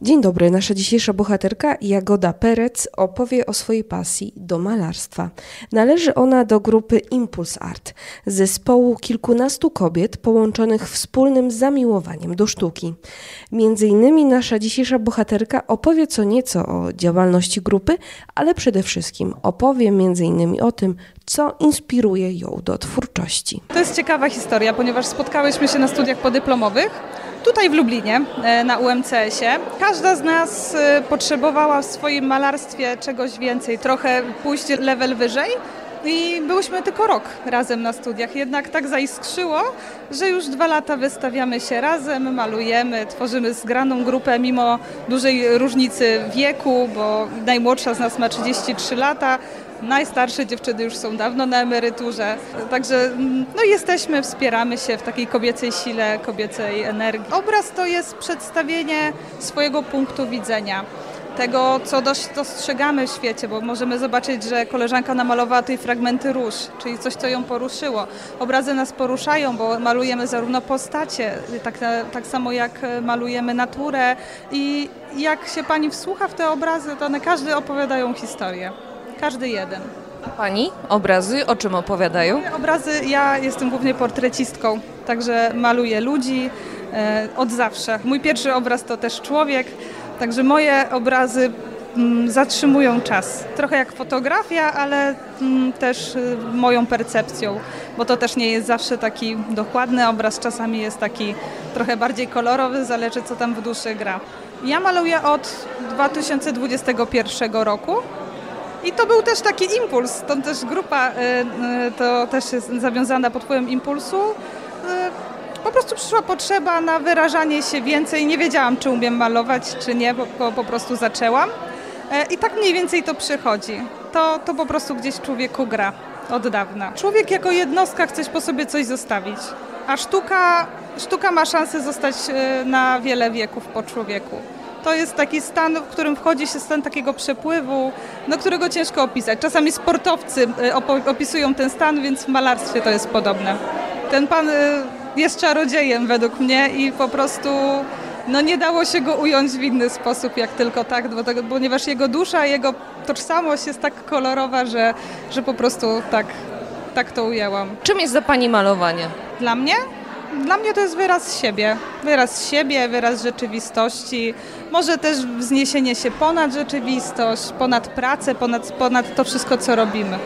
Dzień dobry, nasza dzisiejsza bohaterka Jagoda Perec opowie o swojej pasji do malarstwa. Należy ona do grupy Impuls Art, zespołu kilkunastu kobiet połączonych wspólnym zamiłowaniem do sztuki. Między innymi nasza dzisiejsza bohaterka opowie co nieco o działalności grupy, ale przede wszystkim opowie między innymi o tym, co inspiruje ją do twórczości. To jest ciekawa historia, ponieważ spotkałyśmy się na studiach podyplomowych, tutaj w Lublinie, na UMCS-ie. Każda z nas potrzebowała w swoim malarstwie czegoś więcej, trochę pójść level wyżej. I byłyśmy tylko rok razem na studiach, jednak tak zaiskrzyło, że już 2 lata wystawiamy się razem, malujemy, tworzymy zgraną grupę mimo dużej różnicy wieku, bo najmłodsza z nas ma 33 lata, najstarsze dziewczyny już są dawno na emeryturze. Także jesteśmy, wspieramy się w takiej kobiecej sile, kobiecej energii. Obraz to jest przedstawienie swojego punktu widzenia. Tego, co dostrzegamy w świecie, bo możemy zobaczyć, że koleżanka namalowała tutaj fragmenty róż, czyli coś, co ją poruszyło. Obrazy nas poruszają, bo malujemy zarówno postacie, tak samo jak malujemy naturę i jak się pani wsłucha w te obrazy, to one każdy opowiadają historię. Każdy jeden. A pani obrazy o czym opowiadają? Moje obrazy, ja jestem głównie portrecistką, także maluję ludzi od zawsze. Mój pierwszy obraz to też człowiek. Także moje obrazy zatrzymują czas. Trochę jak fotografia, ale też moją percepcją, bo to też nie jest zawsze taki dokładny obraz, czasami jest taki trochę bardziej kolorowy, zależy co tam w duszy gra. Ja maluję od 2021 roku i to był też taki impuls, stąd też grupa to też jest zawiązana pod wpływem impulsu. Po prostu przyszła potrzeba na wyrażanie się więcej. Nie wiedziałam, czy umiem malować, czy nie, bo po prostu zaczęłam. I tak mniej więcej to przychodzi. To po prostu gdzieś w człowieku gra od dawna. Człowiek jako jednostka chce po sobie coś zostawić, a sztuka ma szansę zostać na wiele wieków po człowieku. To jest taki stan, w którym wchodzi się stan takiego przepływu, którego ciężko opisać. Czasami sportowcy opisują ten stan, więc w malarstwie to jest podobne. Ten pan jest czarodziejem według mnie i po prostu nie dało się go ująć w inny sposób jak tylko tak, ponieważ jego dusza, jego tożsamość jest tak kolorowa, że po prostu tak to ujęłam. Czym jest dla pani malowanie? Dla mnie? Dla mnie to jest wyraz siebie, wyraz rzeczywistości, może też wzniesienie się ponad rzeczywistość, ponad pracę, ponad to wszystko, co robimy.